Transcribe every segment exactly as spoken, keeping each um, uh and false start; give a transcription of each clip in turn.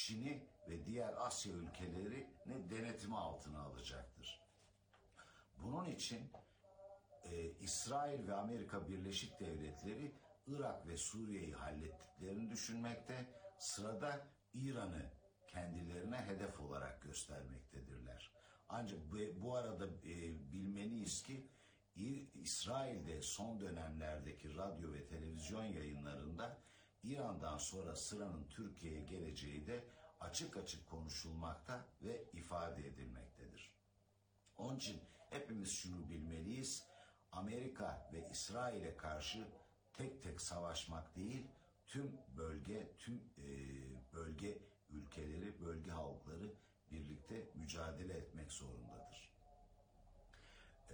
Çin'i ve diğer Asya ülkelerini denetimi altına alacaktır. Bunun için e, İsrail ve Amerika Birleşik Devletleri Irak ve Suriye'yi hallettiklerini düşünmekte, sırada İran'ı kendilerine hedef olarak göstermektedirler. Ancak bu, bu arada e, bilmeliyiz ki İsrail'de son dönemlerdeki radyo ve televizyon yayınlarında İran'dan sonra sıranın Türkiye'ye geleceği de açık açık konuşulmakta ve ifade edilmektedir. Onun için hepimiz şunu bilmeliyiz: Amerika ve İsrail'e karşı tek tek savaşmak değil, tüm bölge, tüm e, bölge ülkeleri, bölge halkları birlikte mücadele etmek zorundadır. E,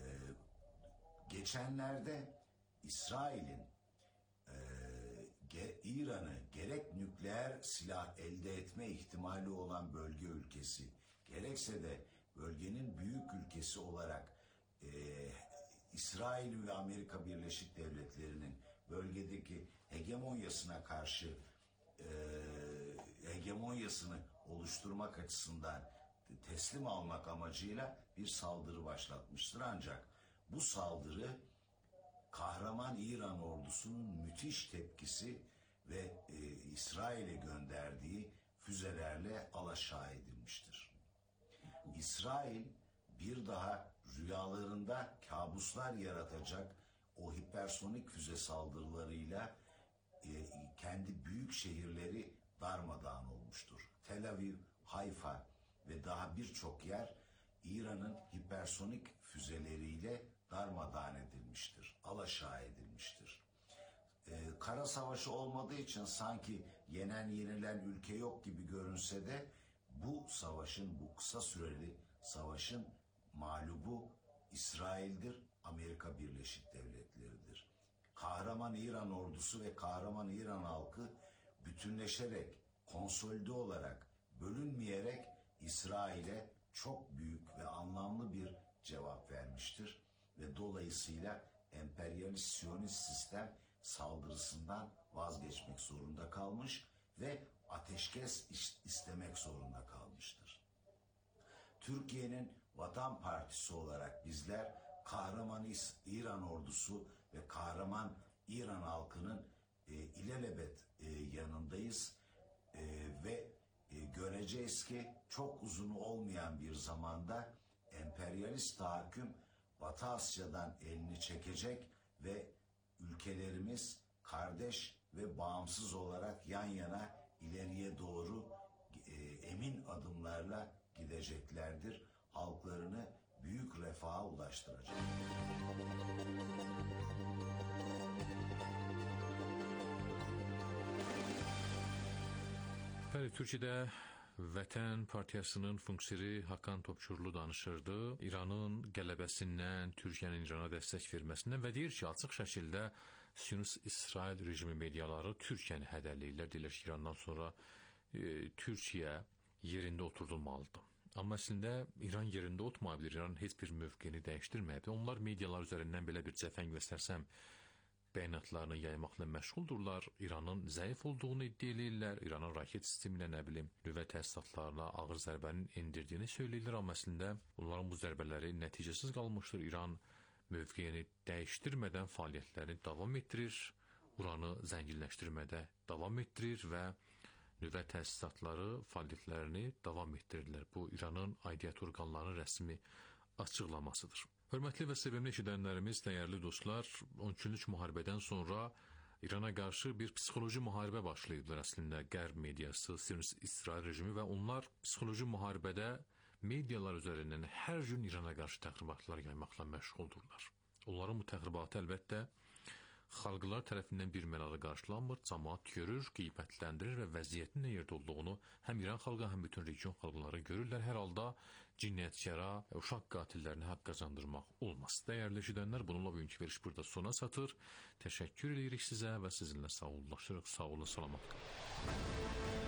geçenlerde İsrail'in e, ge, İran'ı gerek nükleer silah elde etme ihtimali olan bölge ülkesi, gerekse de bölgenin büyük ülkesi olarak e, İsrail ve Amerika Birleşik Devletleri'nin bölgedeki hegemonyasına karşı e, hegemonyasını oluşturmak açısından teslim almak amacıyla bir saldırı başlatmıştır. Ancak bu saldırı kahraman İran ordusunun müthiş tepkisi ve e, İsrail'e gönderdiği füzelerle alaşağı edilmiştir. İsrail bir daha rüyalarında kabuslar yaratacak o hipersonik füze saldırılarıyla e, kendi büyük şehirleri darmadağın olmuştur. Tel Aviv, Hayfa ve daha birçok yer İran'ın hipersonik füzeleriyle darmadağın edilmiştir, alaşağı edilmiştir. Ee, kara savaşı olmadığı için sanki yenen yenilen ülke yok gibi görünse de bu savaşın, bu kısa süreli savaşın mağlubu İsrail'dir, Amerika Birleşik Devletleri'dir. Kahraman İran ordusu ve kahraman İran halkı bütünleşerek, konsolide olarak, bölünmeyerek İsrail'e çok büyük ve anlamlı bir cevap vermiştir ve dolayısıyla emperyalist Siyonist sistem saldırısından vazgeçmek zorunda kalmış ve ateşkes istemek zorunda kalmıştır. Türkiye'nin Vatan Partisi olarak bizler kahraman İran ordusu ve kahraman İran halkının e, ilelebet e, yanındayız e, ve e, göreceğiz ki çok uzun olmayan bir zamanda emperyalist tahakküm Batı Asya'dan elini çekecek ve ülkelerimiz kardeş ve bağımsız olarak yan yana ileriye doğru e, emin adımlarla gideceklerdir. Halklarını büyük refaha ulaştıracak. Bəli, Türkiyədə Vətən Partiyasının funksiyeri Hakan Topçurlu danışırdı. İranın qələbəsindən, Türkiyənin İrana dəstək verməsindən və deyir ki, açıq şəkildə Siyonist İsrail rejimi mediaları Türkiyəni hədələyirlər. Deyirlər ki, İrandan sonra e, Türkiyə yerində oturdulmalıdır. Amma əslində İran yerində oturmayabilir. İran heç bir mövqeyini dəyişdirməyib. Onlar medialar üzərindən belə bir cəfəng və sərsəm bəyanatlarını yaymaqla məşğuldurlar. İranın zəif olduğunu iddia edirlər. İranın raket sistemi ilə, nə bilim, nüvə təsisatlarına ağır zərbənin endirdiyini söyləyirlər. Amma əslində bunların bu zərbələri nəticəsiz qalmışdır. İran mövqeyini dəyişdirmədən fəaliyyətlərini davam etdirir. Uranı zənginləşdirmədə davam etdirir və nüvə təsisatları fəaliyyətlərini davam etdirirlər. Bu, İranın aidiyyəti orqanlarının rəsmi açıqlamasıdır. Hörmətli və sevimli eşidənlərimiz, dəyərli dostlar, on iki günlük müharibədən sonra İrana qarşı bir psixoloji müharibə başlayıblar əslində Qərb mediası, Siyonist İsrail rejimi və onlar psixoloji müharibədə medialar üzərindən hər gün İrana qarşı təxribatlar yaymaqla məşğuldurlar. Onların bu təxribatı əlbəttə xalqlar tərəfindən bir mənalı qarşılanmır, cəmaət görür, qiymətləndirir və vəziyyətin nə yerdə olduğunu həm İran xalqı, həm bütün region xalqları görürlər. Hər halda cinayətkara, uşaq qatillərini haqq qazandırmaq olmaz. Dəyərli eşidənlər, bununla bugünkü veriş burada sona çatır. Təşəkkür edirik sizə və sizinlə sağollaşırıq. Sağ olun, salamat qalın.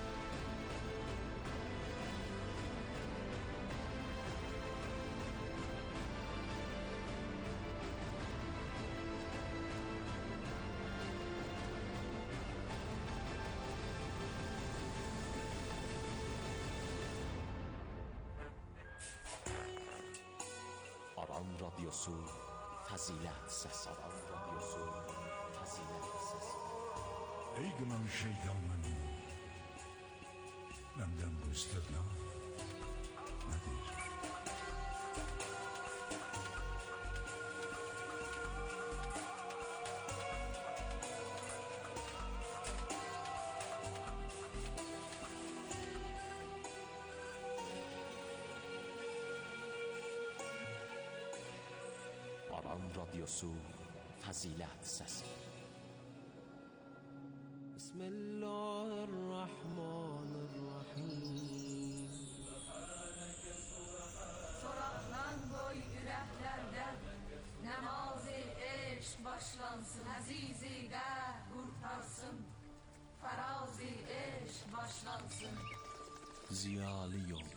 Aran radyosu fəzilət səsi. Aran radyosu fəzilət səsi. Ey qınan şeytan mənim, məndən bu istədilə nədir? Aran radyosu fəzilət səsi. Bismillahirrahmanirrahim. Soraqdan qoy ürəklərdən Nəmazi eşq başlansın. Əzizi də qurtarsın, fərazi eşq başlansın. Ziyalı yol.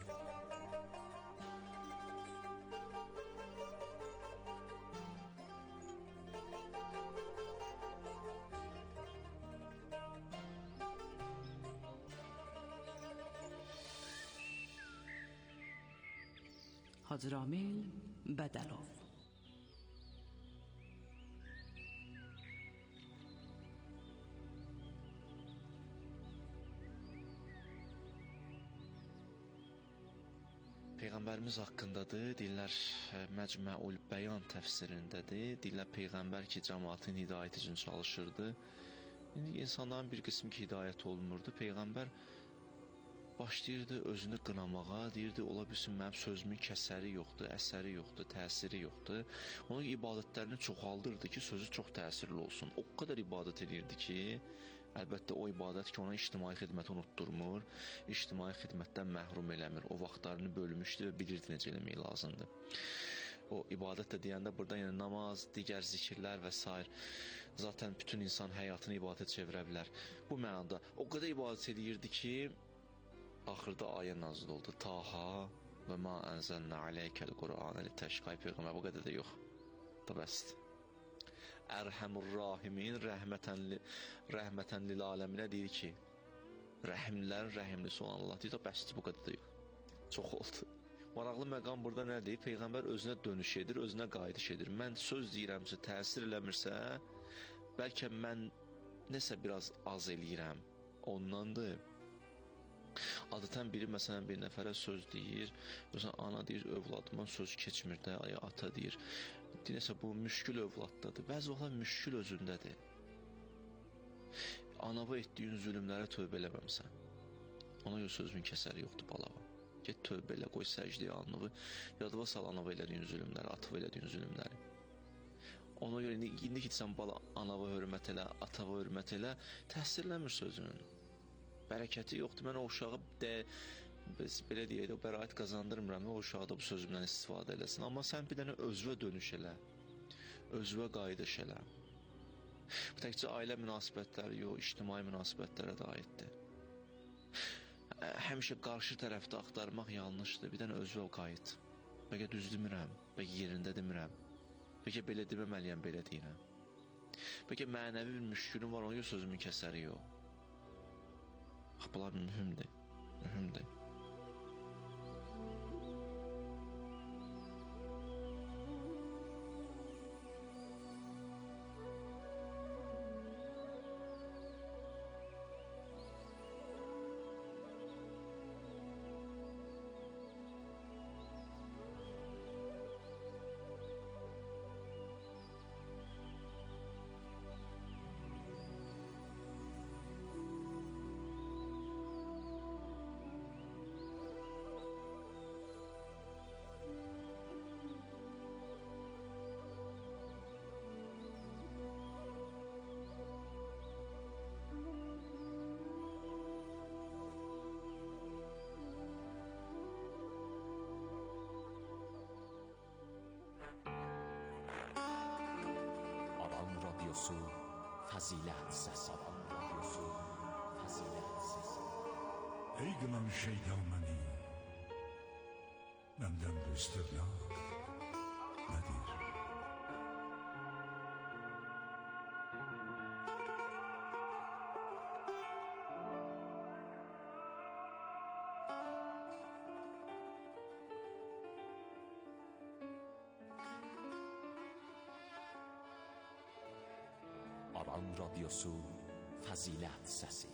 Hacı Ramil Bədəlov. Peyğəmbərimiz haqqındadır, deyirlər Məcməul Bəyan təfsirindədir, deyirlər Peyğəmbər ki, cəmaatın hidayət üçün çalışırdı. İndi insanların bir qismi ki, hidayət olunmurdu. Peyğəmbər başlayırdı özünü qınamağa, deyirdi, ola bilsin mənim sözümün kəsəri yoxdur, əsəri yoxdur, təsiri yoxdur. Onun ibadətlərini çoxaldırdı ki, sözü çox təsirli olsun. O qədər ibadət edirdi ki, əlbəttə o ibadət ki, ona ictimai xidməti unutturmur, ictimai xidmətdən məhrum eləmir. O vaxtlarını bölmüşdü və bilirdi necə eləmək lazımdır. O ibadət də deyəndə burada yəni namaz, digər zikirlər və s. Zaten bütün insan həyatını ibadət çevirə bilər. Bu mənada o qədər ibadət edirdi ki, axırda ayə nazil oldu. Taha və ma ənzəlnə aleykəl Qur'anə litəşqay. Peyğəmbər bu qədər də yox. Da bəsdir. Ərhəmur rahimin rəhmətən, li, rəhmətən lil aləminə deyir ki, rəhimlərin rəhimlisi olan Allah deyir, da bəsdir, bu qədər də yox. Çox oldu. Maraqlı məqam burada nədir? Peyğəmbər özünə dönüş edir, özünə qayıdış edir. Mən söz deyirəmsə, təsir eləmirsə, bəlkə mən nəsə biraz az eləyirəm. Ondandır. Adətən biri məsələn bir nəfərə söz deyir, məsələn ana deyir, övladıma söz keçmir də, ay ata deyir. Deyirsə bu müşkül övladdadır. Bəzi vaxtlar müşkül özündədir. Anava etdiyin zülmlərə tövbə eləməmsən. Ona görə sözün kəsəri yoxdur balava. Get tövbə elə, qoy səcdiyə alnığı, yadıva sal anava elədiyin zülmləri, atava elədiyin zülmləri. Ona görə indi, indi ki sən bala anava hörmət elə, atava hörmət elə, təsirləmir sözünün. Bərəkəti yoxdur. Mən o uşağı də, belə deyək də, o bəraət qazandırmıram və o uşağı da bu sözümdən istifadə eləsin. Amma sən bir dənə özvə dönüş elə, özvə qayıdış elə. Bu təkcə ailə münasibətləri yox, ictimai münasibətlərə də aiddir. Həmişə qarşı tərəfdə axtarmaq yanlışdır. Bir dənə özvə qayıt. Bəlkə düz demirəm, bəlkə yerində demirəm. Bəlkə belə deməməliyəm, belə deyirəm. Bəlkə mənəvi bir müşkülüm var, onun yox sözümün kəsəri yox. Bunlar mühümdür, mühümdür. radyosu fəzilət səsi. Aran radyosu fəzilət səsi. Ey qınan şeytan mənim, məndən bu istədilə nədir? radyosu Fəzilət Səsi.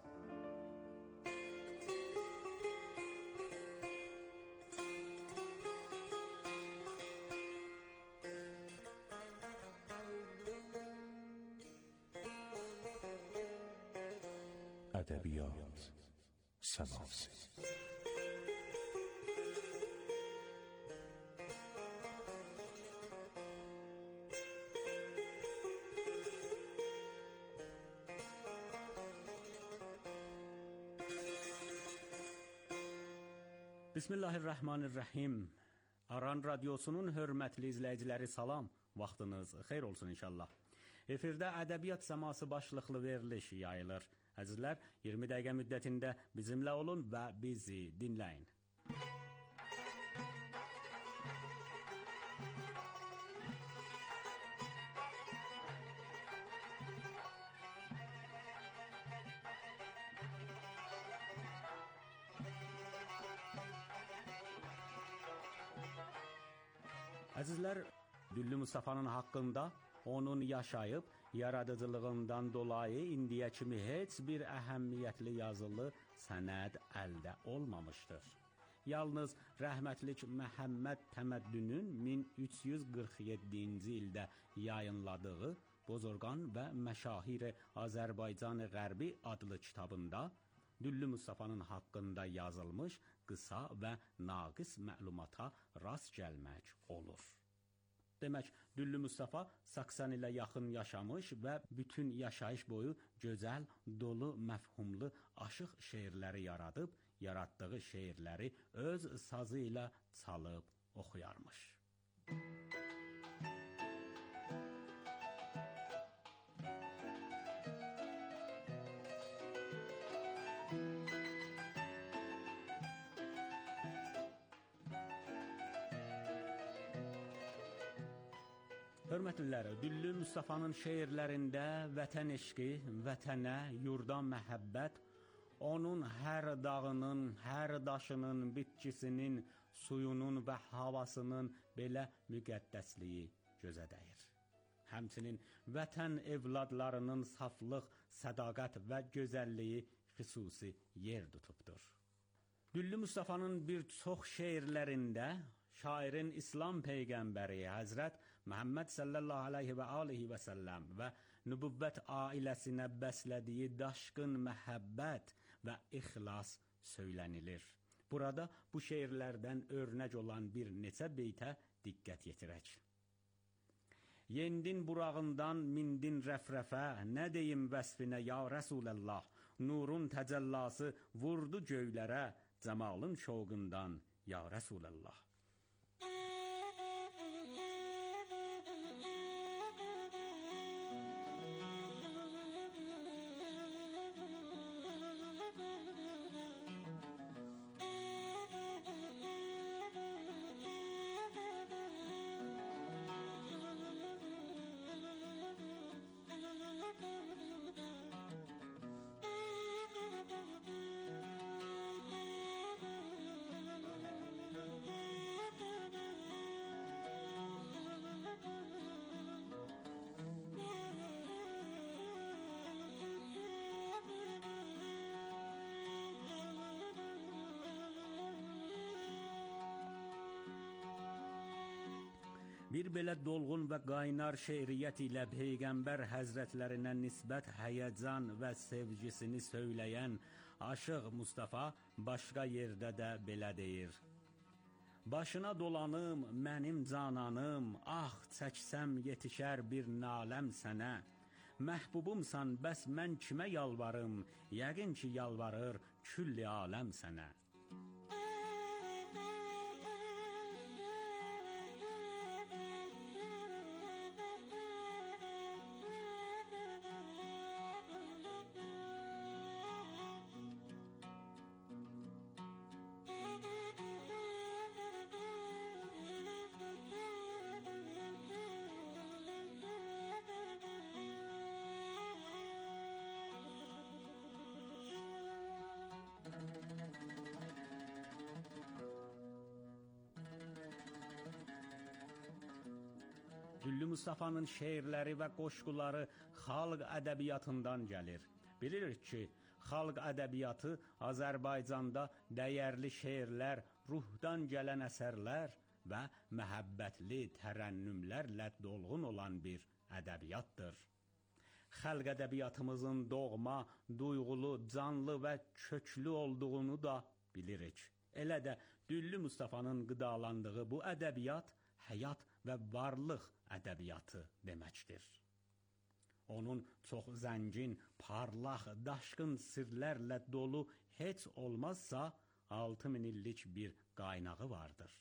ادبیات سماسی. Bismillahirrahmanirrahim. Aran Radyosu'nun hörmətli izləyiciləri salam. Vaxtınız xeyir olsun inşallah. Efirdə ədəbiyyat səması başlıqlı veriliş yayılır. Əzizlər, iyirmi dəqiqə müddətində bizimlə olun və bizi dinləyin. Əzizlər, Düllü Mustafa'nın haqqında onun yaşayıb, yaradıcılığından dolayı indiyə kimi heç bir əhəmiyyətli yazılı sənəd əldə olmamışdır. Yalnız rəhmətlik Məhəmməd Təməddünün min üç yüz qırx yeddinci ildə yayınladığı Bozorqan və Məşahir-i Azərbaycan-ı Qərbi adlı kitabında Düllü Mustafa'nın haqqında yazılmış qısa və naqis məlumata rast gəlmək olur. Demək, Düllü Mustafa səksən ilə yaxın yaşamış və bütün yaşayış boyu gözəl, dolu, məfhumlu, aşıq şeirləri yaradıb, yaratdığı şeirləri öz sazı ilə çalıb oxuyarmış. Hörmətliləri, Düllü Mustafa'nın şeirlərində vətən eşqi, vətənə, yurda məhəbbət, onun hər dağının, hər daşının, bitkisinin, suyunun və havasının belə müqəddəsliyi gözə dəyir. Həmçinin vətən evladlarının saflıq, sədaqət və gözəlliyi xüsusi yer tutubdur. Düllü Mustafa'nın bir çox şeirlərində şairin İslam Peyğəmbəri Həzrət Məhəmməd sallallahu aleyhi və alihi və səlləm və nübüvvət ailəsinə bəslədiyi daşqın məhəbbət və ixlas söylənilir. Burada bu şeirlərdən örnək olan bir neçə beytə diqqət yetirək. Yendin burağından mindin rəfrəfə, nə deyim vəsfinə ya Rəsuləllah, nurun təcəllası vurdu göylərə, cəmalın şovqundan ya Rəsuləllah. Bir belə dolğun və qaynar şeiriyyət ilə Peyğəmbər həzrətlərinə nisbət həyəcan və sevgisini söyləyən Aşıq Mustafa başqa yerdə də belə deyir. Başına dolanım, mənim cananım, ah çəksəm yetişər bir naləm sənə. Məhbubumsan, bəs mən kimə yalvarım, yəqin ki yalvarır külli aləm sənə. Düllü Mustafa'nın şeirləri və qoşquları xalq ədəbiyyatından gəlir. Bilirik ki, xalq ədəbiyyatı Azərbaycanda dəyərli şeirlər, ruhdan gələn əsərlər və məhəbbətli tərənnümlərlə dolğun olan bir ədəbiyyatdır. Xalq ədəbiyyatımızın doğma, duyğulu, canlı və köklü olduğunu da bilirik. Elə də Düllü Mustafanın qidalandığı bu ədəbiyyat həyat və varlıq ədəbiyyatı deməkdir. Onun çox zəngin, parlaq, daşqın sirlərlə dolu heç olmazsa altı min illik bir qaynağı vardır.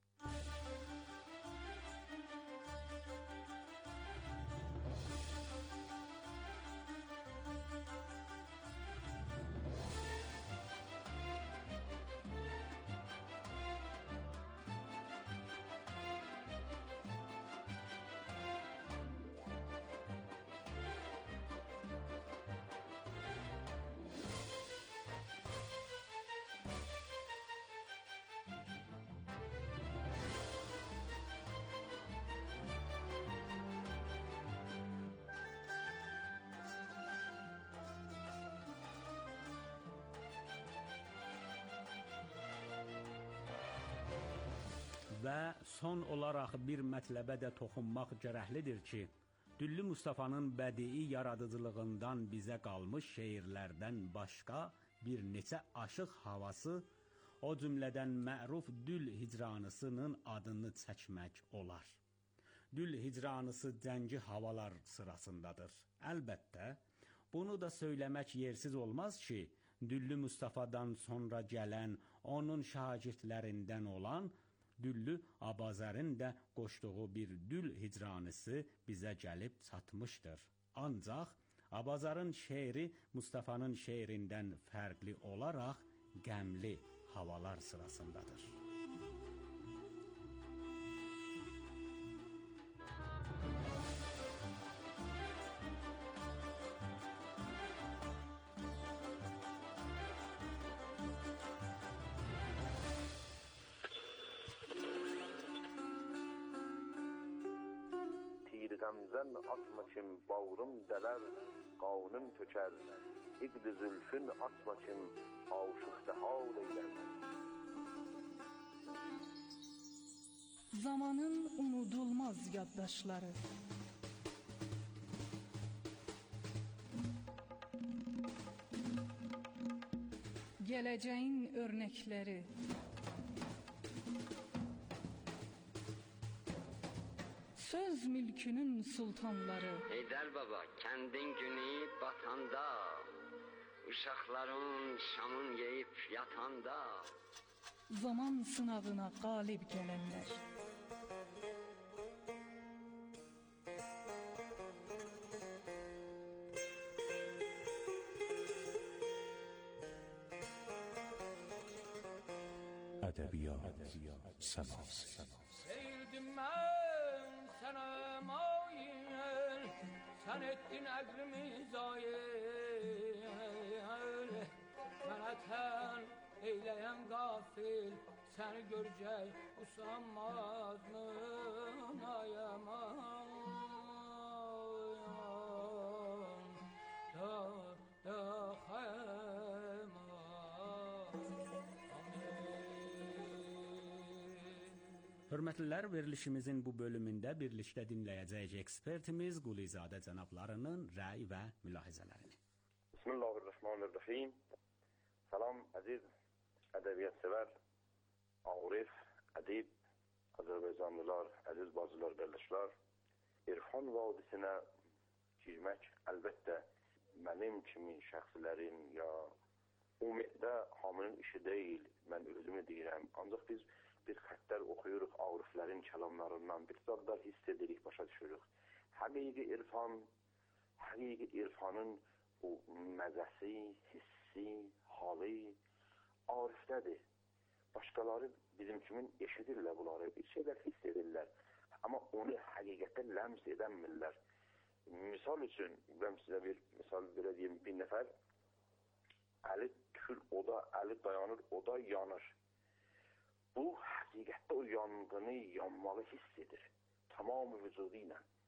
Və son olaraq bir mətləbə də toxunmaq gərəklidir ki, Düllü Mustafanın bədii yaradıcılığından bizə qalmış şeirlərdən başqa bir neçə aşıq havası, o cümlədən məruf Dül Hicranısının adını çəkmək olar. Dül Hicranısı cəngi havalar sırasındadır. Əlbəttə, bunu da söyləmək yersiz olmaz ki, Düllü Mustafadan sonra gələn, onun şagirdlərindən olan Düllü Abazərin də qoşduğu bir Dül Hicranısı bizə gəlib çatmışdır. Ancaq Abazarın şeiri Mustafanın şeirindən fərqli olaraq qəmli havalar sırasındadır. Gamzən atma kim bağrım dələr, qanım tökər. İqd-i zülfün atma kim aşıqda hal eylər. Zamanın unudulmaz yaddaşları. Gələcəyin örnəkləri. Söz mülkünün sultanları. Heydər baba, kəndin günü batanda, uşaqların şamın yeyib yatanda, zaman sınavına qalib gələnlər. Ədəbiyyat səması. Seyirdim mən sənə mail, sən etdin əqlimi zayil. Mənə tən eyləyən qafil, səni görcək usanmaz mı nayaman. Da, da xəyman. Hörmətlilər, verilişimizin bu bölümündə birlikdə dinləyəcəyik ekspertimiz Qulizadə cənablarının rəy və mülahizələrini. Bismillahirrahmanirrahim. Salam əziz ədəbiyyat sevər, arif, ədib, Azərbaycanlılar, əziz bacılar, qardaşlar. İrfan vadisinə girmək əlbəttə mənim kimi şəxslərin ya ümumiyyətlə hamının işi deyil, mən özümü deyirəm. Ancaq biz bir xəttlər oxuyuruq, ariflərin kəlamlarından bir zadlar hiss edirik, başa düşürük. Həqiqi irfan, həqiqi irfanın bu məzəsi, hissi, halı arifdədir. Başqaları bizim kimin eşidirlər bunları, bir şeylər hiss edirlər. Amma onu həqiqətən ləms edəmirlər. Misal üçün, ben sizə bir misal belə deyim, bir nəfər əli tükür oda, əli dayanır, oda yanır. Bu həqiqətdə o yangını, yanmağı hiss edir. Tamamı vücudu ilə.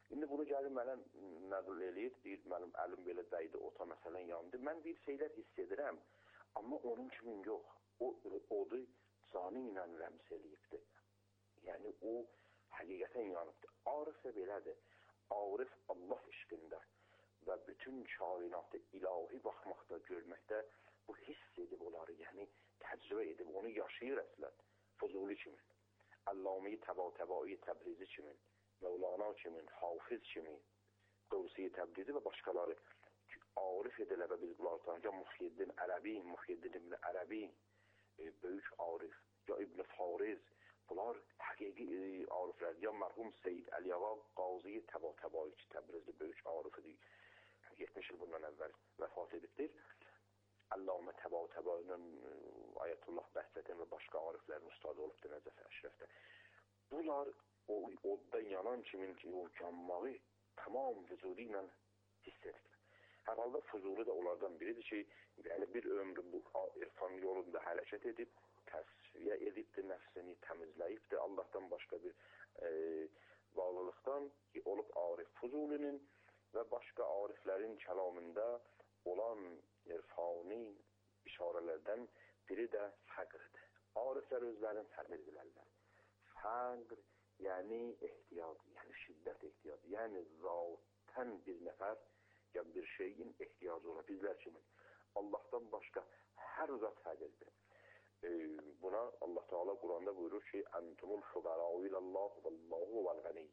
İndi bunu gəlir mənə nəql eləyir, deyir, mənim əlim belə dəydi, ota məsələn yandı. Mən bir şeylər hiss edirəm, amma onun kimin yox. O, odu canı ilə rəms eləyibdir. Yəni, o həqiqətən yanıbdır. Arif də belədir. Arif Allah eşqində və bütün kainatı ilahi baxmaqda, görməkdə bu hiss edib onları, yəni təcrübə edib, onu yaşayır əslən. Fuzuli kimin, Əllami Təba-Təbai Təbrizi kimin, Mevlana kimin, Hafiz kimin, Qavsi Təbrizi və başqaları arif edilə və biz bunları tanıyacaq. Muhyiddin Ərəbi, Muhyiddin İbn Ərəbi, e, böyük arif, ya İbn Fariz, bunlar həqiqi e, ariflər. Ya mərhum Seyyid Əliyağa Qazi Təba-Təbai Təbrizi böyük arifidir. yetmiş il bundan əvvəl vəfat edibdir. Əllamə Təba-Təbainin Ayətullah Bəhcətin və başqa ariflərin ustadı olubdur Nəcəf Əşrəfdə. Bunlar o odda yanan kimin ki, o yanmağı tamam vücudu ilə hiss edir. Hər halda Fuzuli də onlardan biridir ki, yəni bir ömrü bu irfan yolunda hərəkət edib, təsviyə edibdir, nəfsini təmizləyibdir Allahdan başqa bir e, bağlılıqdan ki, olub arif. Fuzulinin və başqa ariflərin kəlamında olan irfani işarələrdən biri də fəqrdir. Ariflər özlərini fəqr edilərlər. Fəqr, yəni ehtiyac, yəni şiddət ehtiyacı, yəni zatən bir nəfər ya bir şeyin ehtiyacı ola. Bizlər kimin? Allahdan başqa hər zat fəqirdir. E, buna Allah Teala Quranda buyurur ki, Entumul fuqara'u ilallah vallahu vel-ganiy.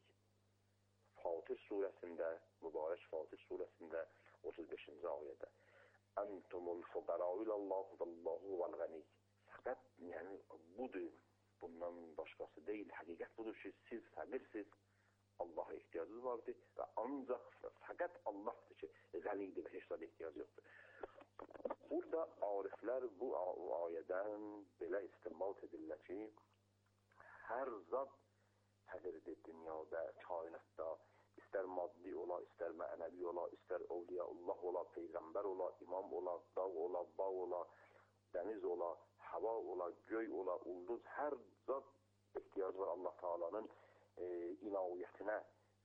Fatih surəsində, mübarək Fatih surəsində otuz beşinci ayədə. Entumul fuqara'u ilallah vallahu vel-ganiy. Fəqət, yəni budur, bundan başqası deyil. Həqiqət budur ki, siz fəqirsiz, Allaha ehtiyacınız vardır və ancaq fəqət Allahdır ki, qənidir və heç zada ehtiyac yoxdur. Burada ariflər bu ayədən belə istinbat edirlər ki, hər zat fəqirdir dünyada, kainatda, istər maddi ola, istər mənəvi ola, istər Evliyaullah ola, Peyğəmbər ola, imam ola, dağ ola, bağ ola, dəniz ola, hava ola, göy ola, ulduz, hər zat ehtiyac var Allah Teala'nın e, inaviyyətinə.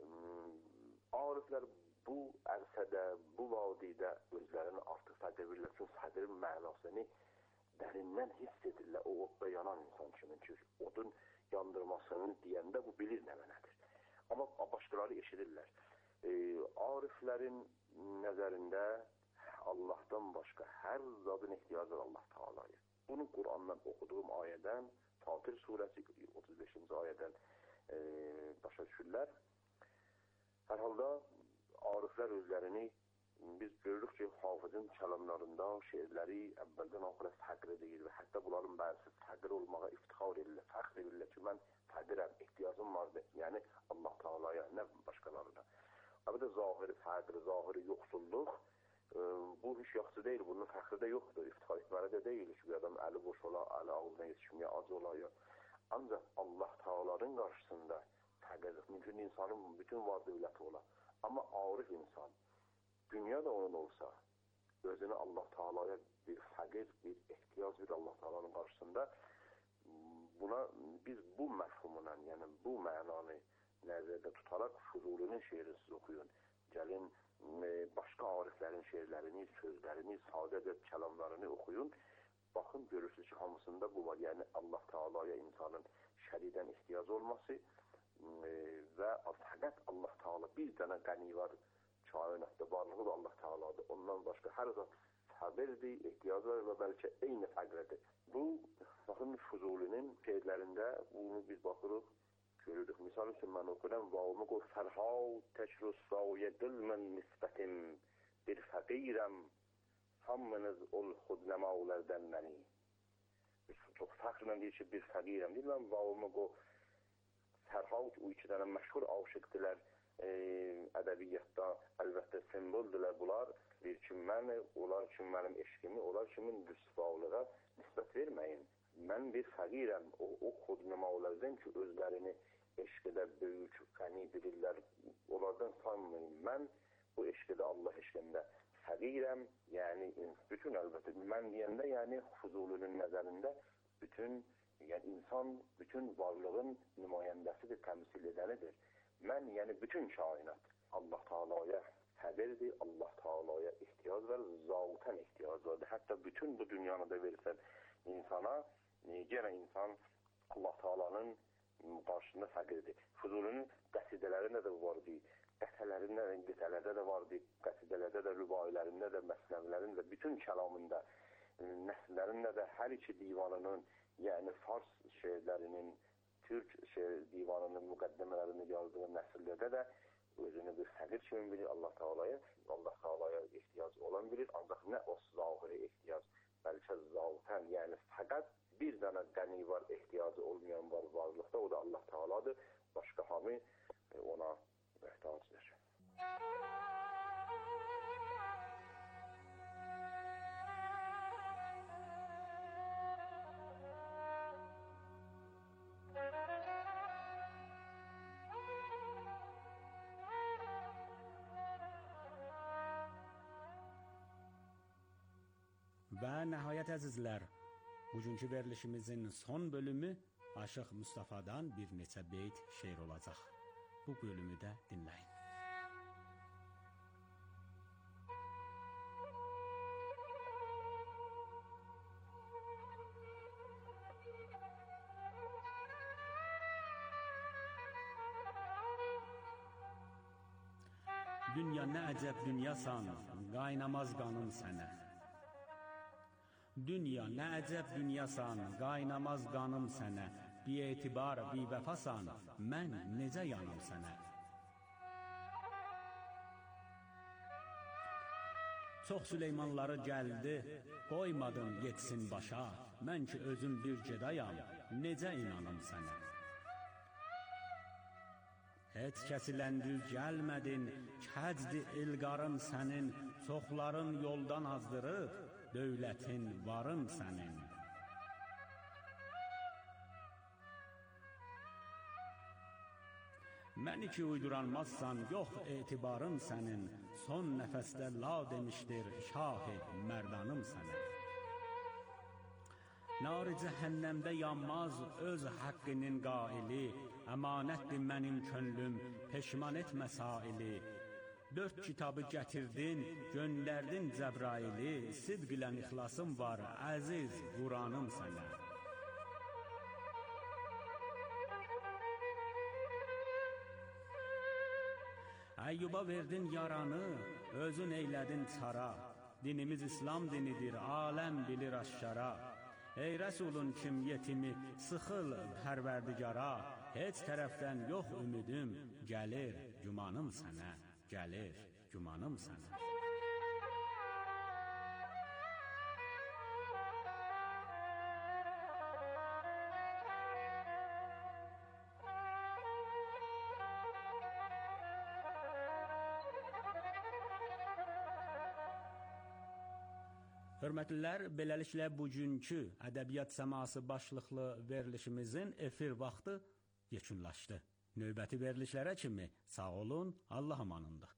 Ariflər bu ərsədə, bu vadidə özlərini artıq fəqir bilirlər. Çünki fəqirin mənasını dərindən hiss edirlər. O odda yanan insan kimin ki, odun yandırmasını deyəndə bu bilir nə mənədir. Amma başqaları eşidirlər. E, ariflərin nəzərində Allahdan başqa hər zadın ehtiyacı var Allah Teala'ya. Bunu Qurandan oxuduğum ayədən, Fatih surəsi otuz beşinci ayədən e, başa düşürlər. Hər halda ariflər özlərini biz görürük ki, Hafizin kəlamlarında şeirləri əvvəldən axıra fəqr edir və hətta bunların bəzisi fəqr olmağa iftixar edirlər. Fəqr edirlər ki, mən fəqirəm, ehtiyacım vardır. Yəni Allah Teala'ya, nə başqalarına. Abi də zahiri fəqr, zahiri yoxsulluq e, bu hiç yaxşı deyil. Bunun fəxri də yoxdur. İftixar etməli də deyil ki, bir adam əli boş ola, əli ağzına yetişməyə ac ola. Ya. Ancaq Allah Teala'nın qarşısında fəqirlik mümkün insanın bütün var dövləti ola. Amma arif insan, dünya da onun olsa, özünü Allah Teala'ya bir fəqir, bir ehtiyac bir Allah Teala'nın qarşısında buna biz bu məfhumuna, yəni bu mənanı nəzərdə tutaraq Fuzulinin şeirini siz oxuyun. Gəlin başqa ariflərin şeirlərini, sözlərini, sadə ədəb kəlamlarını oxuyun. Baxın, görürsünüz ki, hamısında bu var. Yəni Allah Teala'ya insanın şəridən ehtiyac olması və fəqət Allah Teala bir dənə qəni var kainatda, varlığı da Allah Teala'dır. Ondan başqa hər zat fəqirdir, ehtiyacı var və bəlkə eyni fəqirdir. Bu, baxın Fuzulinin şeirlərində bunu biz baxırıq, görürük. Misal üçün mən oxuram, vavımı qo fərhav təkrüssavyə qılmən nisbətim bir fəqirəm hamınız ol xudnəmavlərdən məni. Çox fəxrlə deyir ki, bir fəqirəm deyir. Mən vavımı qo Fərhav, o iki dənə məşhur aşıqdilər e, ədəbiyyatda, əlbəttə simboldilər bunlar. Deyir ki, mən, onlar üçün mənim eşqimi, onlar kimin rüsvalığa nisbət verməyin. Mən bir fəqirəm, o, o xudnəmavlərdən ki, özlərini eşqədə böyük, qəni bilirlər, onlardan sanmayın. Mən bu eşqədə, Allah eşqində fəqirəm, yəni bütün əlbəttə, mən deyəndə, yəni Fuzulinin nəzərində bütün, yəni insan bütün varlığın nümayəndəsidir, təmsil edənidir. Mən, yəni bütün kainat Allah Taala'ya həbirdir, Allah Taala'ya ehtiyac var, zavutən ehtiyac vardır. Hətta bütün bu dünyanı da versən insana, yenə insan Allah Taala'nın qarşısında fəqirdir. Füzulinin qəsidələrində də vardı, qətələrində, qətələrdə də vardı, qəsidələrdə də, rübailərində də, məsnəvilərində də, bütün kəlamında, nəsrlərində də, hər iki divanının, yəni Fars şeirlərinin, Türk şeir divanının müqəddimələrini yazdığı nəsrlərdə də özünü bir fəqir kimi bilir Allah Taala'ya, Allah Taala'ya ehtiyac olan bilir, ancaq nə o zahiri ehtiyac, bəlkə zavutən, yəni fəqət bir dənə qəni var, ehtiyacı olmayan var varlıqda, o da Allah Taala'dır, başqa hamı ona möhtacdır. Və nəhayət əzizlər, bugünkü verilişimizin son bölümü Aşıq Mustafa'dan bir neçə beyt şeir olacaq. Bu bölümü də dinləyin. Dünya nə əcəb dünyasan, qaynamaz qanım sənə. Dünya nə əcəb dünyasan, qaynamaz qanım sənə. Bi-etibar, bi-vəfasan, mən necə yanım sənə. Çox Süleymanları gəldi, qoymadım yetsin başa. Mən ki özüm bir gedayam, necə inanım sənə. Et kəsilən düz gəlmədin, kəcdi ilqarın sənin, çoxların yoldan azdırıb, dövlətin varın sənin. Məni ki uyduranmazsan, yox etibarın sənin, son nəfəsdə la demişdir, şah-ı mərdanım sənin. Nar-ı cəhənnəmdə yanmaz öz haqqının qaili, əmanətdir mənim könlüm, peşman etmə saili. Dörd kitabı gətirdin, göndərdin Cəbraili, sidq ilə ixlasım var, əziz Quranım sənə. Əyyuba verdin yaranı, özün eylədin çara. Dinimiz İslam dinidir, aləm bilir aşkara. Ey Rəsulun kim yetimi, sıxıl pərverdigara. Heç tərəfdən yox ümidim, gəlir gümanım sənə, gəlir gümanım sənə. Hörmətlilər, beləliklə bugünkü ədəbiyyat səması başlıqlı verilişimizin efir vaxtı yekunlaşdı. Növbəti verilişlərə kimi sağ olun, Allah amanında.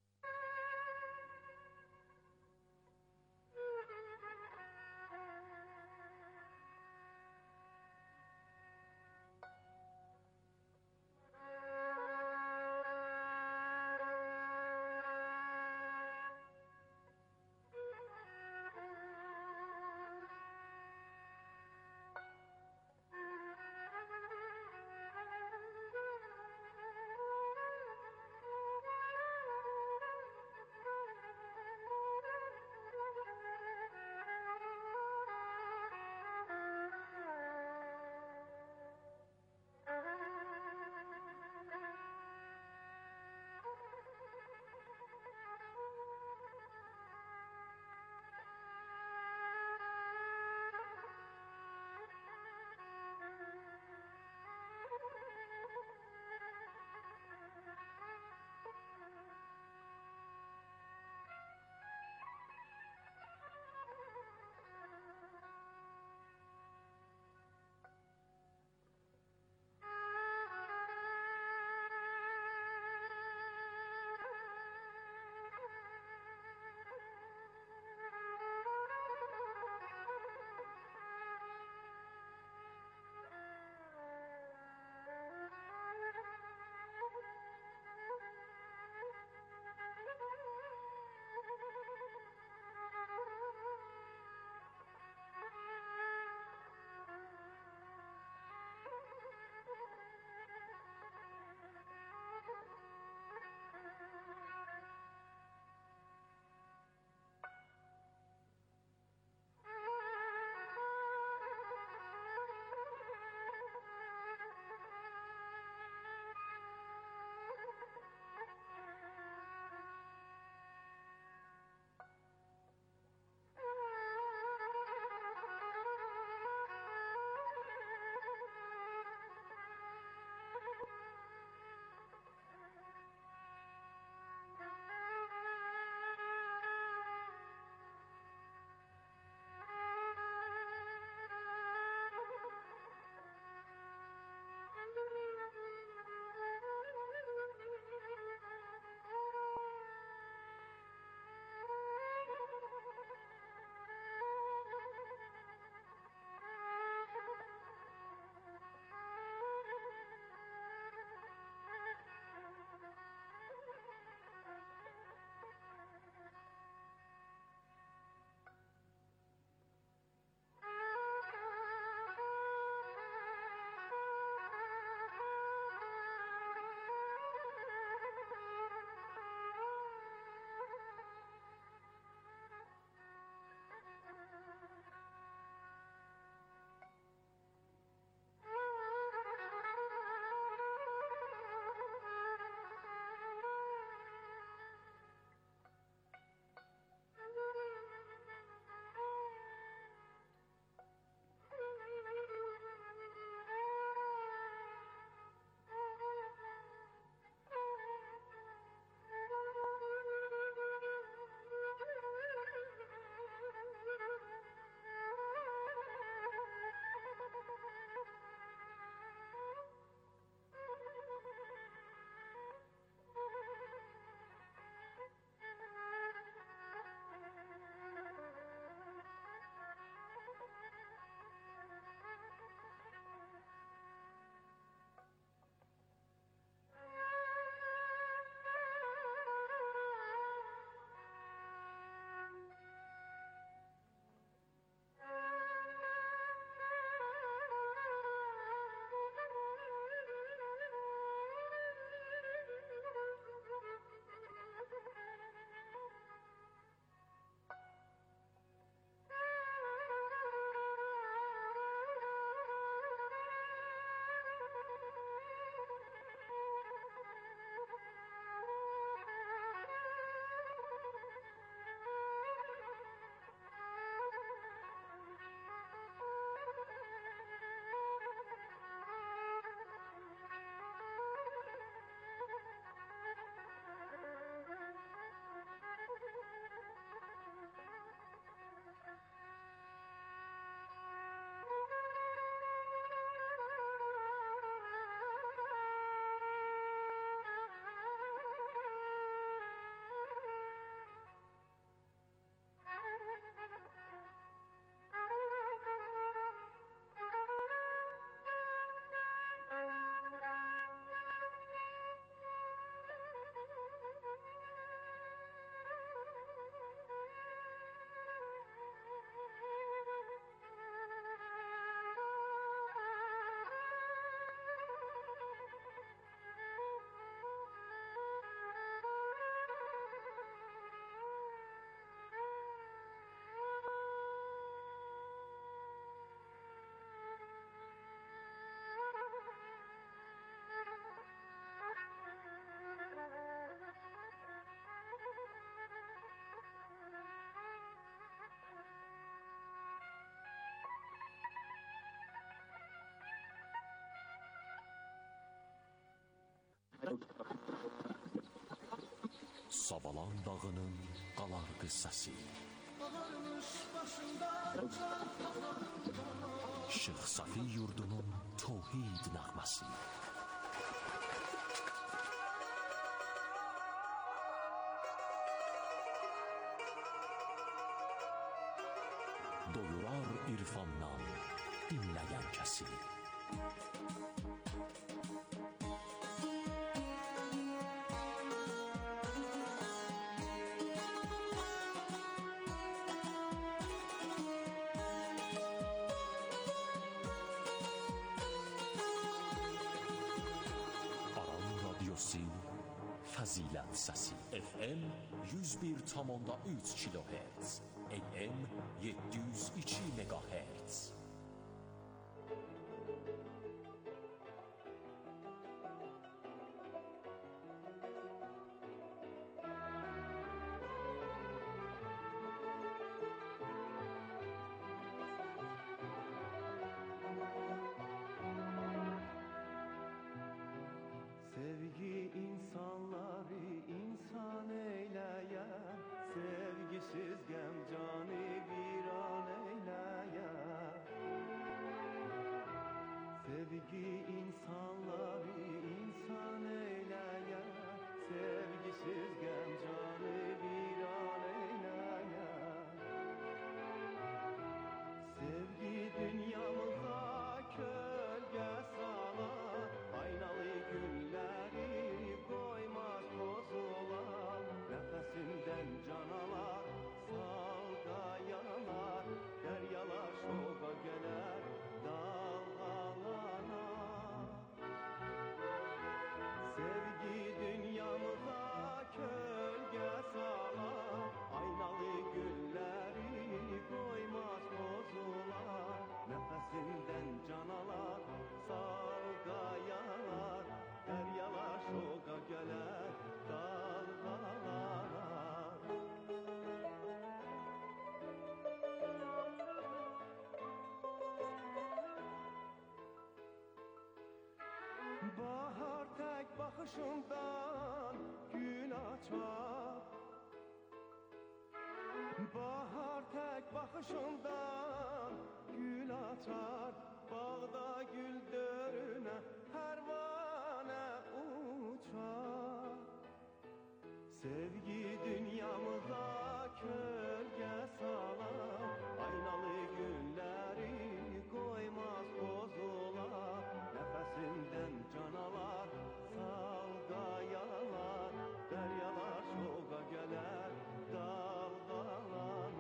Sabalan dağının qalar qıssası. Şeyx Safi yurdunun tövhid nəğməsi. Doyurar irfandan dinləyən kəsi. Fəzilət səsi. F M yüz bir tam üç kilohertz, A M yedi yüz iki megahertz. Sevgi insanları insan eyleyen, sevgisiz gem canı viran eyleyen. Sevgi insanları insan eyleyen, sevgisiz gem canı viran eyleyen. Sevgi dünyamıza kölge salar, aynalı günleri koymaz bozulan. Nefesinden canalar, salga yanalar, deryalar şoka geler, dalgalanar. Sevgi dünyamıza kölge salar, aynalı günleri koymaz bozulan. Nefesinden canalar, salga yanar, deryalar şoka geler, dalgalanar. Bahar tek bakışından gün açar. Bahar tek bakışından gül açar. Bağda gül dörüne pervane uçar. Sevgi dünyamıza kölge salar, aynalı günleri koymaz bozular. Nefesinden canalar, salga yanar, deryalar şoka geler, dalgalanar.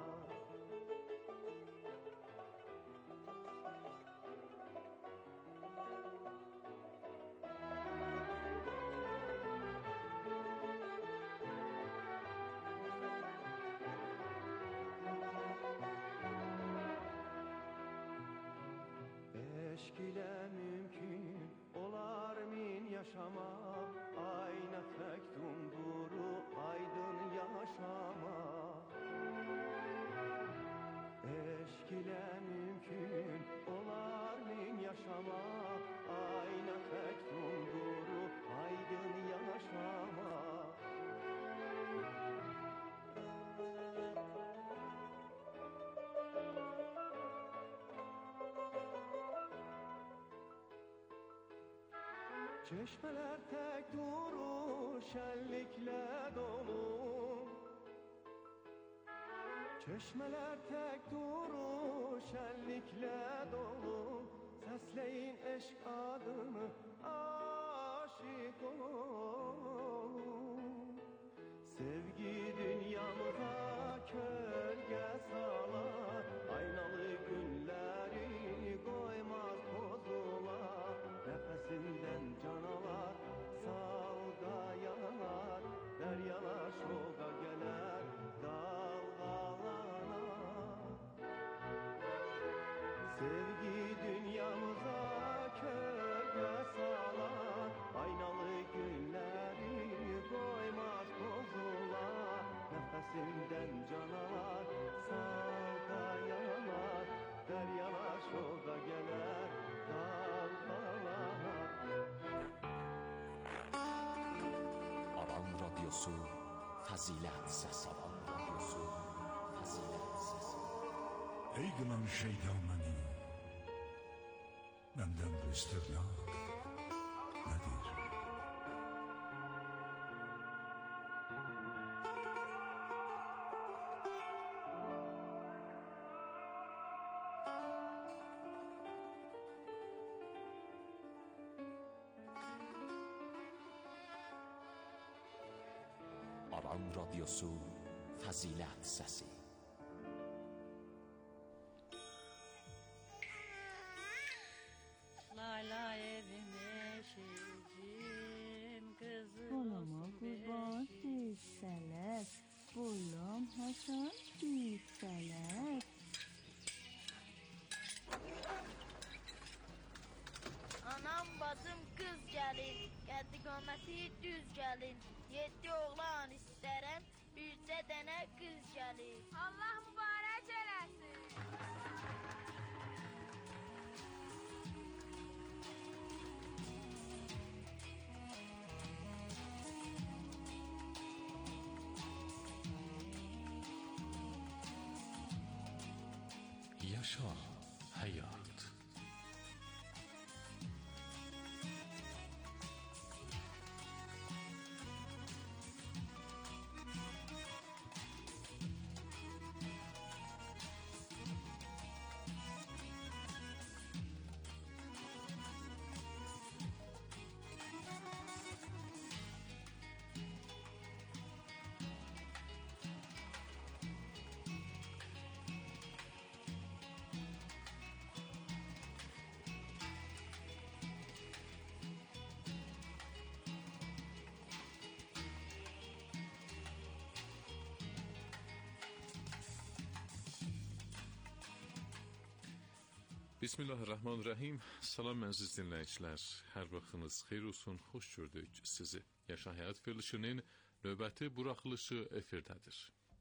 Eşk ile mümkün olar min yaşamak, ayna tek dumduru aydın yaşamak. Eşk ile mümkün olar min yaşamak, ayna tek dumduru aydın yaşamak. Çeşmeler tek duru şenlikle dolu. Çeşmeler tek duru şenlikle dolu. Sesleyin eşk adını aşık olun. Sevgi dünyamıza kölge salar, aynalı günleri koymaz bozular. Nefesinden canalar, salga yanar, deryalar şoka geler, dalgalanar. Sevgi dünyamıza kölge salar, رادیوسو فضیلت سسی رادیوسو فضیلت سسی Ey qılan şeytan məni, məndən bu istirnaq nədir? Aran Radyosu Fəzilət Səsi. Layla evim eşicim kızım. Kolama kurban düşseler, boylam Hasan düşseler. Anam bacım kız gelin, geldi göməsi düz gelin. Yedi oğlan isterem, bircə dənə qız gelin. Allah mübarək eləsin. Yaşa həyat. Bismillahirrahmanirrahim. Salam əziz dinləyicilər. Hər vaxtınız xeyir olsun, xoş gördük sizi. Yaşa Həyat verilişinin növbəti buraxılışı efirdədir.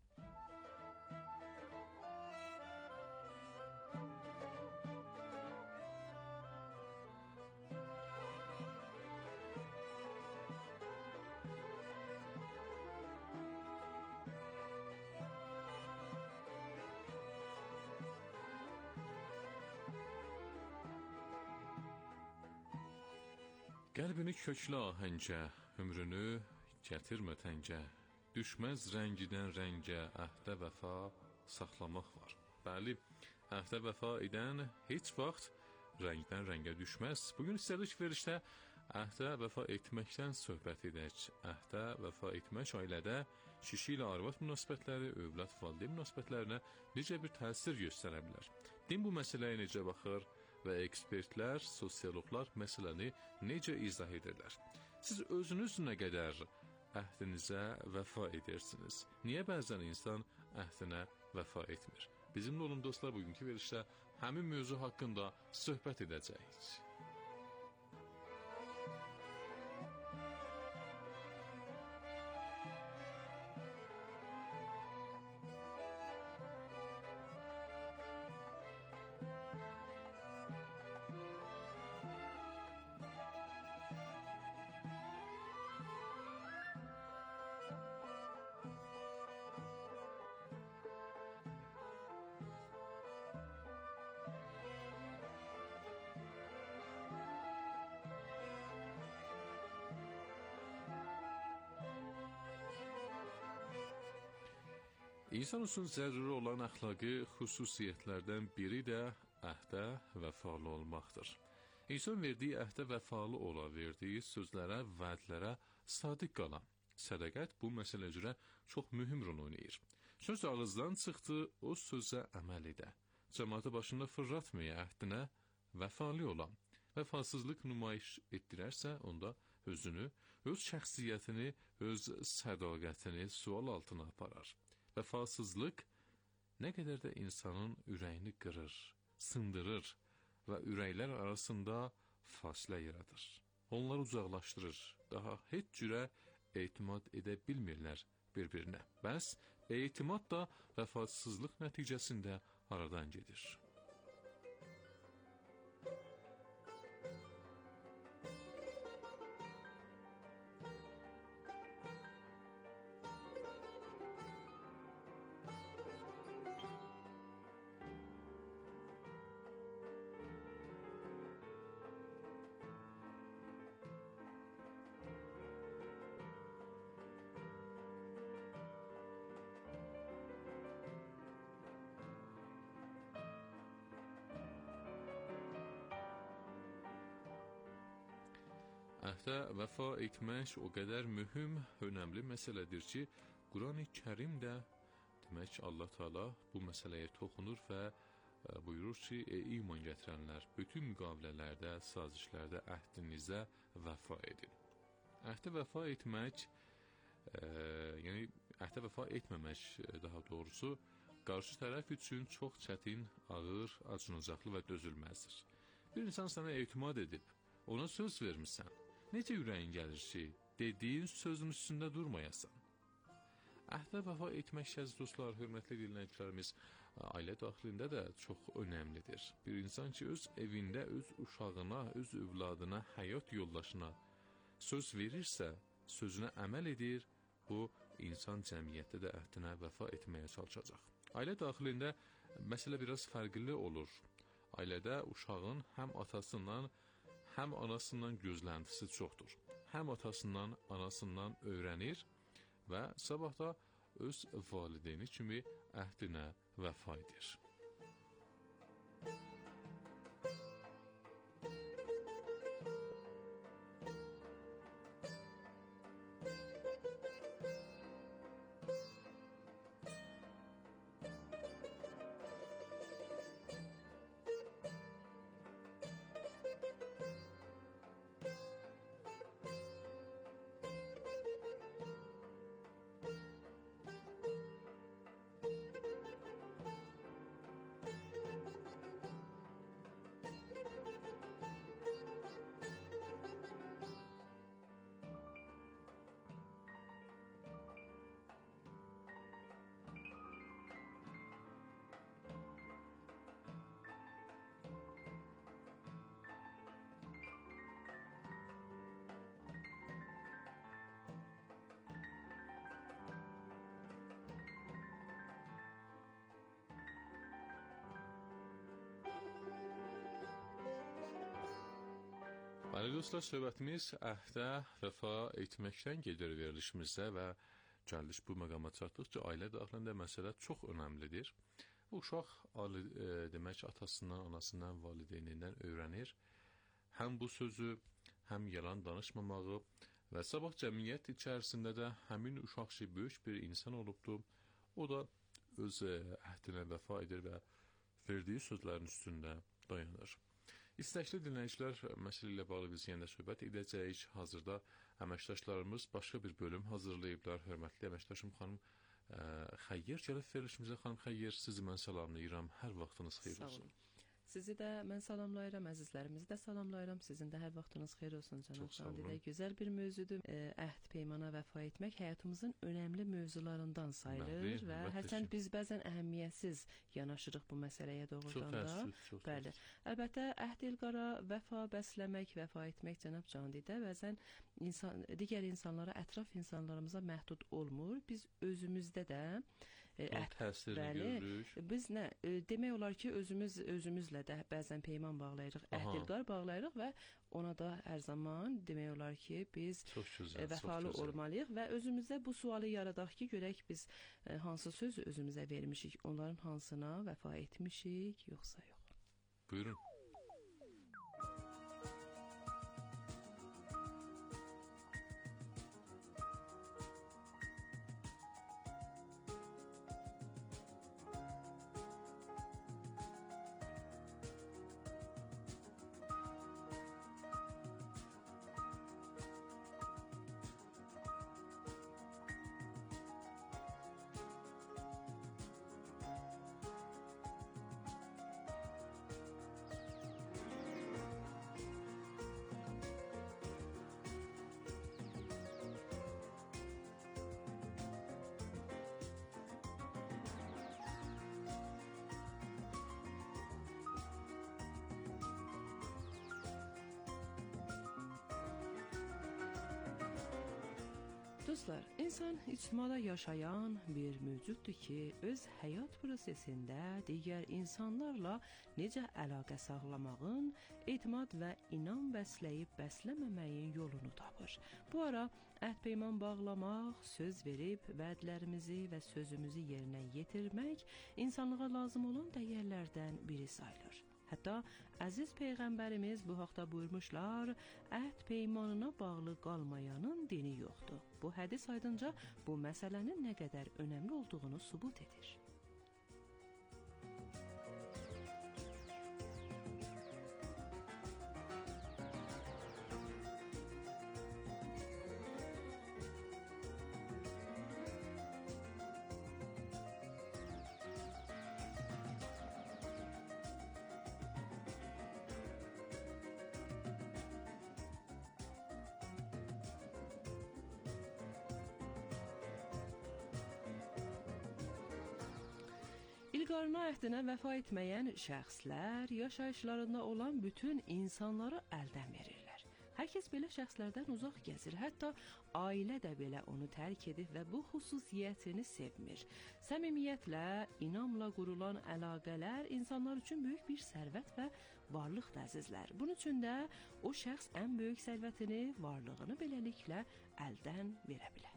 Qəlbini köklü ahəngə, ömrünü gətirmə təngə, düşməz rəngidən rəngə, əhdə vəfa saxlamaq var. Bəli, əhdə vəfa edən heç vaxt rəngdən rəngə düşməz. Bugün istədik verişdə əhdə vəfa etməkdən söhbət edək. Əhdə vəfa etmək ailədə kişi ilə arvad münasibətləri, övlad valideyn münasibətlərinə necə bir təsir göstərə bilər? Din bu məsələyə necə baxır? Və ekspertlər, sosiologlar məsələni necə izah edirlər? Siz özünüz nə qədər əhdinizə vəfa edirsiniz? Niyə bəzən insan əhdinə vəfa etmir? Bizimlə olun dostlar, bugünkü verişdə həmin mövzu haqqında söhbət edəcəyik. İnsan üçün zəruri olan əxlaqi xüsusiyyətlərdən biri də əhdə vəfalı olmaqdır. İnsan verdiyi əhdə vəfalı ola, verdiyi sözlərə, vədlərə sadiq qala. Sədaqət bu məsələ üzrə çox mühüm rol oynayır. Söz ağızdan çıxdı, o sözə əməl edə. Cəmaatı başında fırlatmaya, əhdinə vəfalı olan. Vəfasızlıq nümayiş etdirərsə, onda özünü, öz şəxsiyyətini, öz sədaqətini sual altına aparar. Vəfasızlıq nə qədər də insanın ürəyini qırır, sındırır və ürəklər arasında fasilə yaradır. Onları uzaqlaşdırır, daha heç cürə etimad edə bilmirlər bir-birinə. Bəs etimad da vəfasızlıq nəticəsində aradan gedir. Əhdə vəfa etmək o qədər mühüm, önəmli məsələdir ki, Qurani Kərim də demək Allah Taala bu məsələyə toxunur və buyurur ki, ey iman gətirənlər, bütün müqavilələrdə, sazişlərdə əhdinizə vəfa edin. Əhdə vəfa etmək, e, yəni əhdə vəfa etməmək daha doğrusu, qarşı tərəf üçün çox çətin, ağır, acınacaqlı və dözülməzdir. Bir insan sənə etimad edib, ona söz vermişsən. Necə ürəyin gəlir ki, dediyin sözün üstündə durmayasan? Əhdə vəfa etmək əziz dostlar, hörmətli dinləyicilərimiz, ailə daxilində də çox önəmlidir. Bir insan ki, öz evində, öz uşağına, öz övladına, həyat yoldaşına söz verirsə, sözünə əməl edir, bu insan cəmiyyətdə də əhdinə vəfa etməyə çalışacaq. Ailə daxilində məsələ biraz fərqli olur. Ailədə uşağın həm atasından, həm anasından gözləntisi çoxdur. Həm atasından, anasından öyrənir və sabah da öz valideyni kimi əhdinə vəfa edir. Bəli dostlar, söhbətimiz əhdə vəfa etməkdən gedir verilişimizdə və gəldik bu məqama çatdıq ki, ailə daxilində məsələ çox önəmlidir. Uşaq e, demək atasından, anasından, valideynindən öyrənir. Həm bu sözü, həm yalan danışmamağı və sabah cəmiyyət içərisində də həmin uşaq ki, böyük bir insan olubdur. O da öz əhdinə vəfa edir və verdiyi sözlərin üstündə dayanır. İstəkli dinləyicilər, məsələ ilə bağlı biz yenə də söhbət edəcəyik. Hazırda əməkdaşlarımız başqa bir bölüm hazırlayıblar. Hörmətli əməkdaşım xanım ə, Xəyyər gəlib verilişimizə. Xanım Xəyyər, sizi mən salamlayıram. Hər vaxtınız xeyir olsun. Sizi də mən salamlayıram, əzizlərimizi də salamlayıram. Sizin də hər vaxtınız xeyir olsun cənab Candidə. Gözəl bir mövzudur. Əhd peymana vəfa etmək həyatımızın önəmli mövzularından sayılır Bəli, və hərçənd biz bəzən əhəmiyyətsiz yanaşırıq bu məsələyə doğrudan da. Çox çox Bəli. Əlbəttə əhd ilqara vəfa bəsləmək, vəfa etmək cənab Candidə bəzən insan, digər insanlara, ətraf insanlarımıza məhdud olmur. Biz özümüzdə də Əhd, bəli, biz nə demək olar ki, özümüz özümüzlə də bəzən peyman bağlayırıq, əhd ilqar bağlayırıq və ona da hər zaman demək olar ki, biz gözəl, vəfalı olmalıyıq və özümüzdə bu sualı yaradaq ki, görək biz hansı sözü özümüzə vermişik, onların hansına vəfa etmişik, yoxsa yox. Buyurun. Dostlar, insan ictimada yaşayan bir mövcuddur ki, öz həyat prosesində digər insanlarla necə əlaqə saxlamağın, etimad və inam bəsləyib bəsləməməyin yolunu tapır. Bu ara əhd peyman bağlamaq, söz verib vədlərimizi və sözümüzü yerinə yetirmək insanlığa lazım olan dəyərlərdən biri sayılır. Hətta əziz peyğəmbərimiz bu haqda buyurmuşlar: "Əhd peymanına bağlı qalmayanın dini yoxdur." Bu hədis aydınca bu məsələnin nə qədər önəmli olduğunu sübut edir. İlqarına əhdinə vəfa etməyən şəxslər yaşayışlarında olan bütün insanları əldən verirlər. Hər kəs belə şəxslərdən uzaq gəzir, hətta ailə də belə onu tərk edib və bu xüsusiyyətini sevmir. Səmimiyyətlə, inamla qurulan əlaqələr insanlar üçün böyük bir sərvət və varlıqdır əzizlər. Bunun üçün də o şəxs ən böyük sərvətini, varlığını beləliklə əldən verə bilər.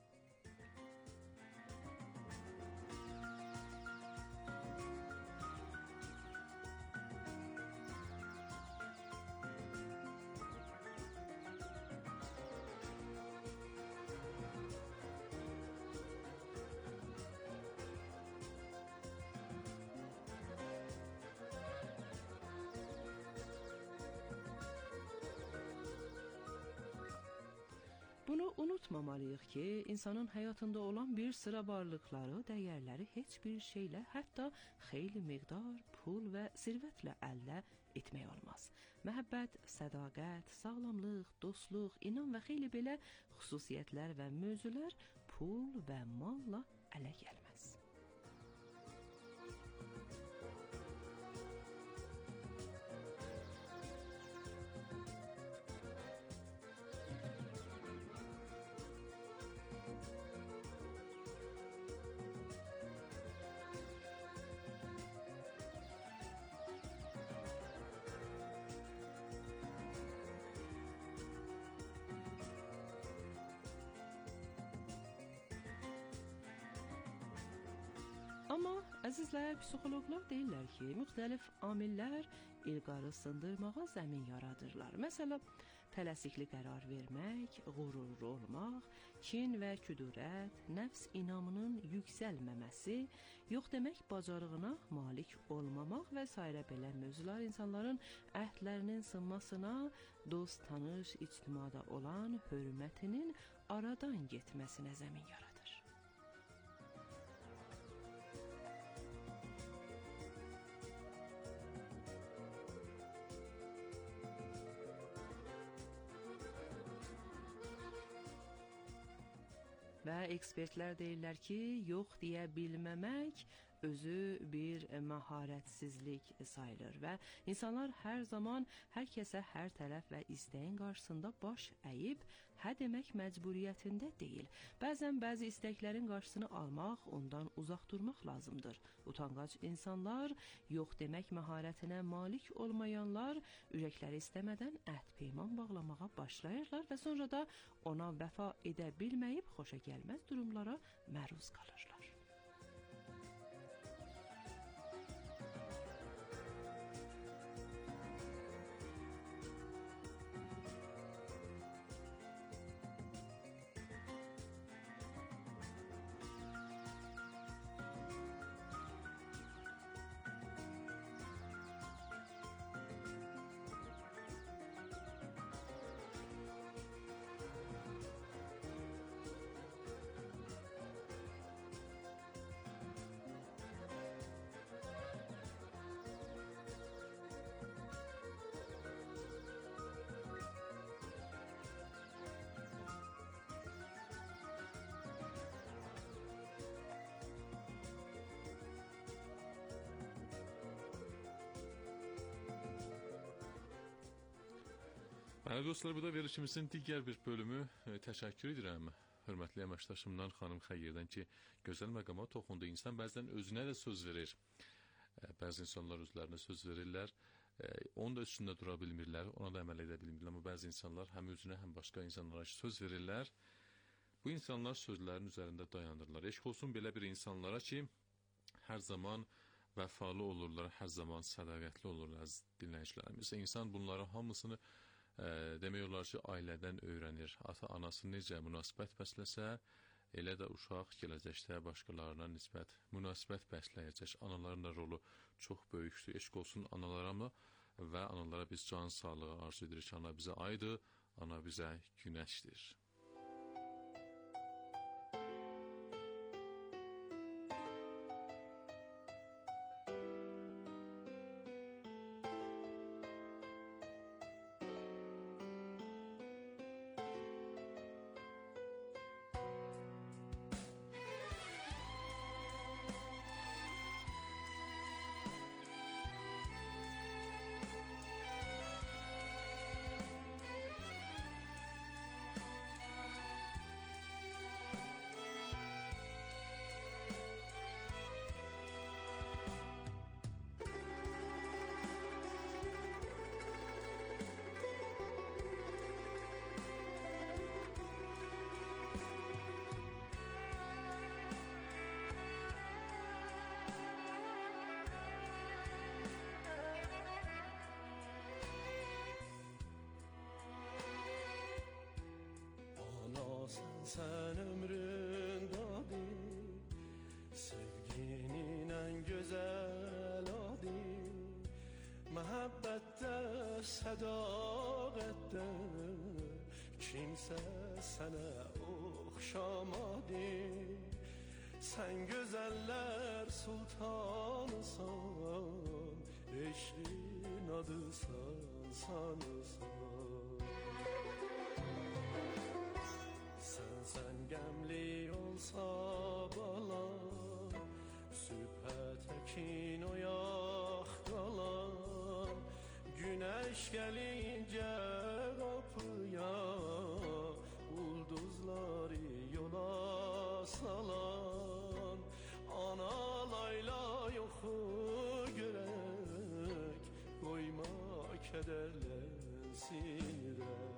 Bunu unutmamalıyıq ki, insanın həyatında olan bir sıra varlıqları, dəyərləri heç bir şeylə, hətta xeyli miqdar pul və sirvətlə əldə etmək olmaz. Məhəbbət, sədaqət, sağlamlıq, dostluq, inam və xeyli belə xüsusiyyətlər və mövzular pul və malla ələ gəlməz. Amma əzizlər, psixoloqlar deyirlər ki, müxtəlif amillər ilqarı sındırmağa zəmin yaradırlar. Məsələn, tələsikli qərar vermək, qürurlu olmaq, kin və küdurət, nəfs inamının yüksəlməməsi, yox demək bacarığına malik olmamaq və s. belə mövzular insanların əhdlərinin sınmasına, dost, tanış, ictimada olan hörmətinin aradan getməsinə zəmin yaradır. Və ekspertlər deyirlər ki, yox deyə bilməmək özü bir məharətsizlik sayılır və insanlar hər zaman hər kəsə hər tərəf və istəyin qarşısında baş əyib hə demək məcburiyyətində deyil. Bəzən bəzi istəklərin qarşısını almaq, ondan uzaq durmaq lazımdır. Utanqac insanlar, yox demək məharətinə malik olmayanlar ürəkləri istəmədən əhd peyman bağlamağa başlayırlar və sonra da ona vəfa edə bilməyib xoşa gəlməz durumlara məruz qalırlar. Bəli dostlar, bu da verilişimizin digər bir bölümü. Təşəkkür edirəm hörmətli əməkdaşımdan, xanım Xəyyirdən ki, gözəl məqama toxundu. İnsan bəzən özünə də söz verir. Bəzi insanlar özlərinə söz verirlər. Onun da üstündə dura bilmirlər, ona da əməl edə bilmirlər. Amma bəzi insanlar həm özünə, həm başqa insanlara söz verirlər. Bu insanlar sözlərin üzərində dayanırlar. Eşq olsun belə bir insanlara ki, hər zaman vəfalı olurlar, hər zaman sədaqətli olurlar əziz dinləyicilərimiz. İnsan bunları hamısını e, demək olar ki, ailədən öyrənir. Ata-anası necə münasibət bəsləsə, elə də uşaq gələcəkdə başqalarına nisbət münasibət bəsləyəcək. Anaların da rolu çox böyükdür. Eşq olsun analara mı və analara biz can sağlığı arzu edirik. Ana bizə aydır, ana bizə günəşdir. Sen ömrün dadı, sevginin en güzel adı. Mehabbette, sadakette, kimse sana okşamadı. Sen güzeller sultanısan, eşrin adısan sanısan. Sen gemli olsa bala, sübhə təkin oyaq qalan. Güneş gelince kapıya, ulduzları yola salan. Ana layla yoxu görək, koyma kederlensin ürək.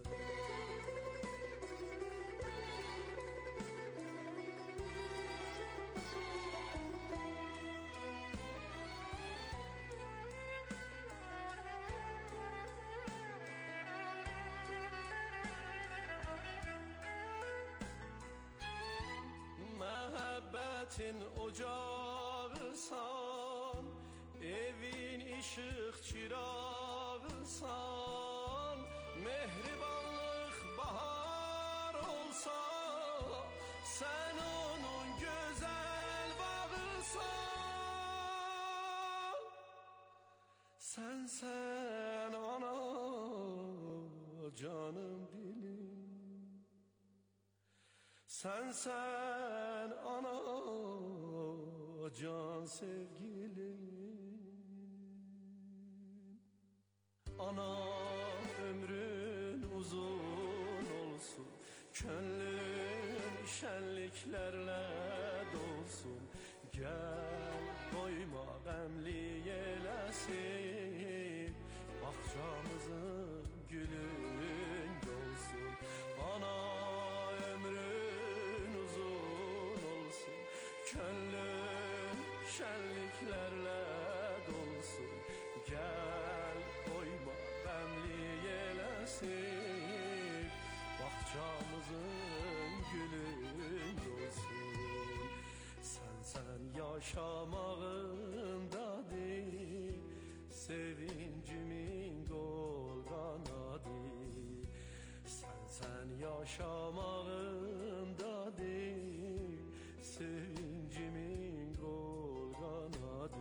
Məhəbbətin ocağısan, evin işıq çırağısan. Mehribanlıq bahar olsa, sen onun güzel bağısan. Sen sen ana canım dilim, sen sen ana can sevgilim. Ana ömrün uzun olsun, gönlün şenliklerle dolsun. Gel koyma qəmli yelesin, bahçamızın gülün dolsun. Ana ömrün uzun olsun, gönlün şenliklerle dolsun. Gel koyma qəmli yelesin, bahçamızın gülün dolsun. Sen sen yaşamağındadır, sevincimin kol kanadı. Sen sen yaşamağındadır, sevincimin kol kanadı.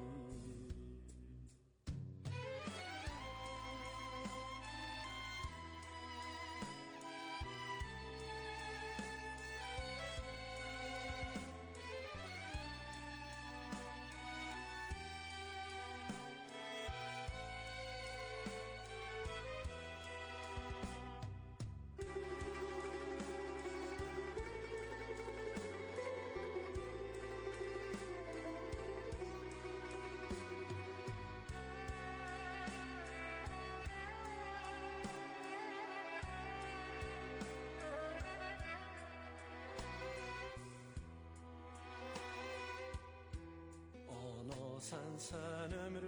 Sən sən ömrüm